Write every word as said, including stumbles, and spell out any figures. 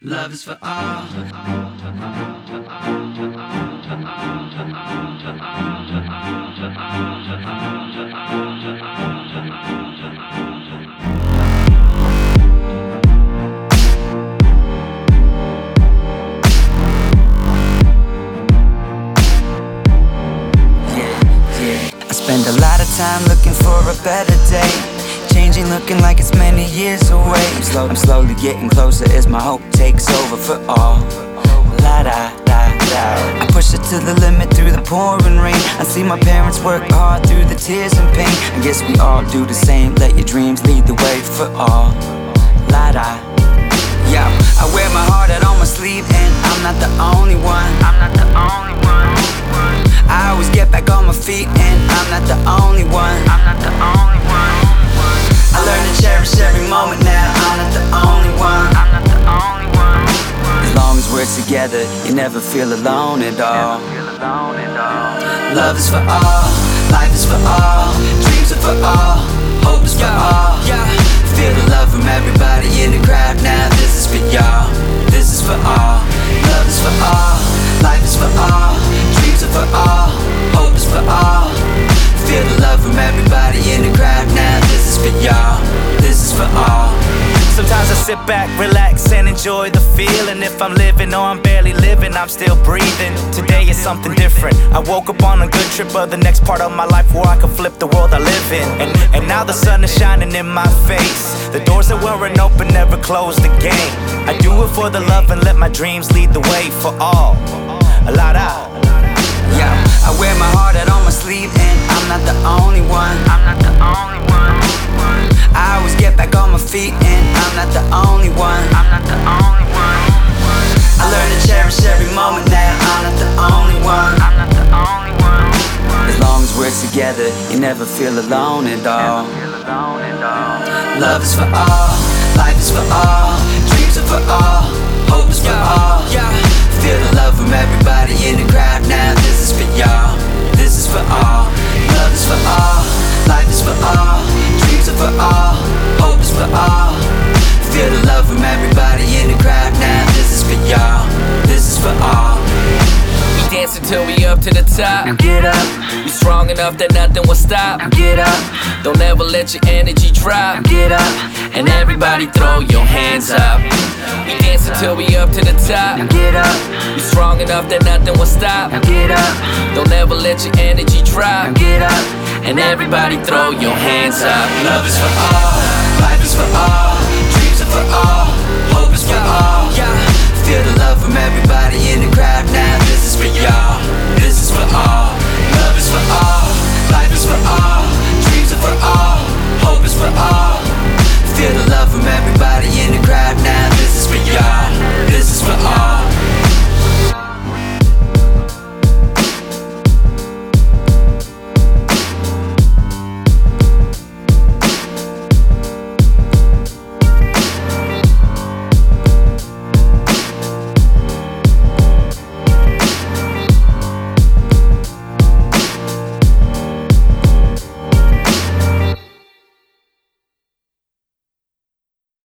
Love is for all. Spend a lot of time looking for a better day, changing, looking like it's many years away. I'm, slow, I'm slowly getting closer as my hope takes over for all. La da da da. I push it to the limit through the pouring rain. I see my parents work hard through the tears and pain. I guess we all do the same. Let your dreams lead the way for all. La da. Yo, I wear my heart out on my sleeve, and I'm not the only one. I'm not the only one. I always get back on my feet, and I'm not the only one. I'm not the only one. I learn to cherish every moment now. I'm not the only one. I'm not the only one. As long as we're together, you never feel alone at all. Love is for all, life is for all, dreams are for all, hope is for all. Feel the love from everybody in the crowd now. This is for y'all, this is for all. Love is for all, life is for all, dreams are for all, hope is for all. Feel the love from everybody in the crowd now. This is for y'all, this is for all. Sometimes I sit back, relax, and enjoy the feeling. If I'm living or I'm barely living, I'm still breathing. Today is something different. I woke up on a good trip of the next part of my life where I can flip the world I live in. And, and now the sun is shining in my face. The doors that weren't open never closed again. I do it for the love and let my dreams lead the way for all. A lot of. Yeah, I wear my heart out on my sleeve, and I'm not the only one. I'm not the only one. I always get back on my feet, and I'm not the only one. I'm not the only one. I learn to cherish every moment now. I'm not the only one. I'm not the only one. As long as we're together, you never feel alone at all. Love is for all, life is for all, dreams are for all, hope is for all. Feel the love from everybody in the crowd now. This is for y'all, this is for all. Love is for all, life is for all, dreams are for all, hope is for all. Feel the love from everybody in the crowd now. This is for y'all, this is for all. We dance until we up to the top. Now get up, We strong enough that nothing will stop. now get up, Don't ever let your energy drop. now get up, And everybody throw your hands up. We dance until we up to the now top. get up, We strong enough that nothing will stop. now get up, Don't ever let your energy now drop. get up. And everybody throw your hands up. Love is for all, life is for all, dreams are for all, hope is for all.